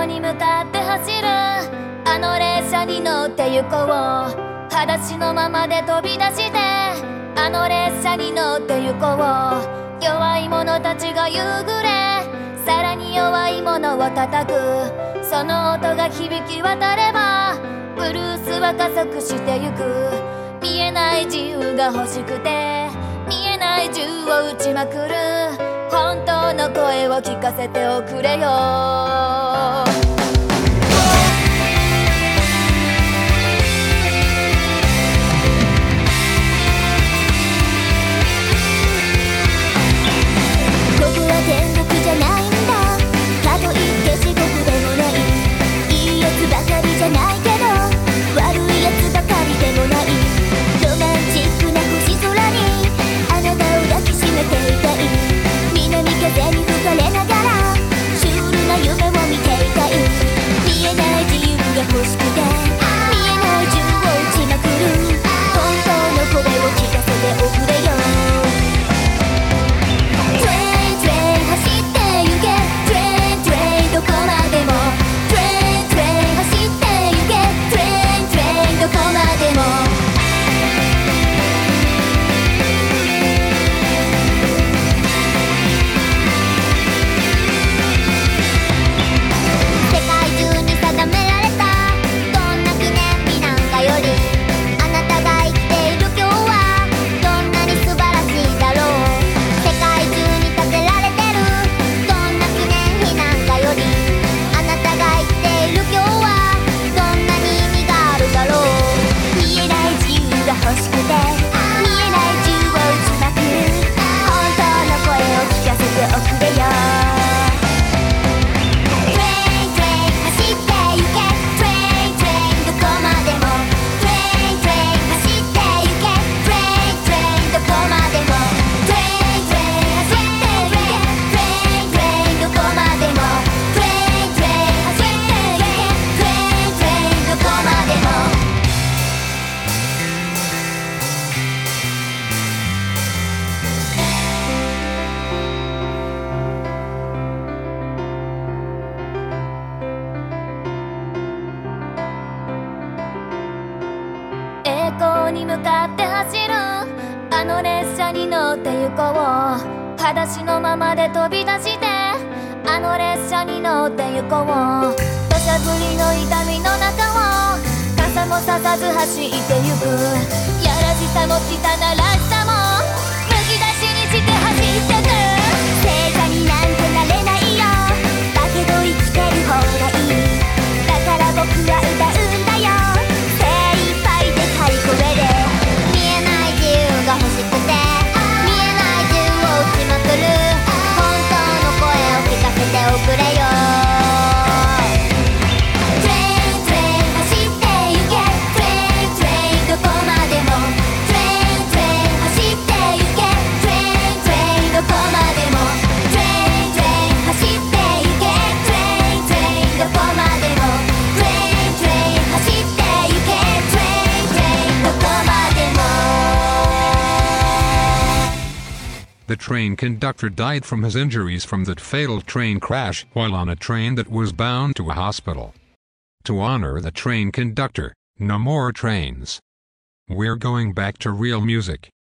光に向かって走るあの列車に乗って行こう。裸足のままで飛び出してあの列車に乗って行こう。弱い者たちが夕暮れ、さらに弱い者を叩く。その音が響き渡ればブルースは加速してゆく。見えない自由が欲しくて見えない銃を撃ちまくる。本当の声を聞かせておくれよ。天国じゃないんだ、かといって地獄でもない。いいやつばかりじゃないけど悪いやつばかりでもない。ロマンチックな星空にあなたを抱きしめていたい。南風に吹かれながらシュールな夢を見ていたい。見えない自由が欲しくて見えない銃を撃ちまくる。本当の声を聞かせておくれよ。どこまでもトレイントレイン走って行け。トレイントレインどこまでも。世界中に定められたどんな記念日なんかよりあなたが生きている今日はどんなに素晴らしいだろう。世界中に建てられてるどんな記念日なんかよりあなたが生きている今日はどんなに意味があるだろう。見えない自由が欲しくて見えない銃を撃ちまくる。本当の声を聞かせておくれよ。トレイントレイン走って行け。トレイントレインどこまでも。トレイントレイン走って行け。トレイントレインどこまでも。トレイントレイン走って行け。トレイントレインどこまでも。トレイントレイン走って行け。トレイントレインどこまでも。栄光に向かって走るあの列車に乗って行こう。裸足のままで飛び出してあの列車に乗って行こう。土砂降りの痛みの中を傘もささず走ってゆく。やらしさも汚らしさもむき出しにして走ってく。聖者になんてなれないよ。だけど生きてる方がいい。だから僕は歌うんだよ。精一杯でかい声で見えない自由が欲しくて見えない銃を撃ちまくる。本当の声を聞かせておくれよ。トレイントレイン走って行け。トレイントレインどこまでも。トレイントレイン走って行け。トレイントレインどこまでも。トレイントレイン走って行け。トレイントレインどこまでも。トレイントレイン走って行け。トレイントレインどこまでも。 The train conductor died from his injuries from that fatal train crash while on a train that was bound to a hospital. To honor the train conductor, no more trains. We're going back to real music.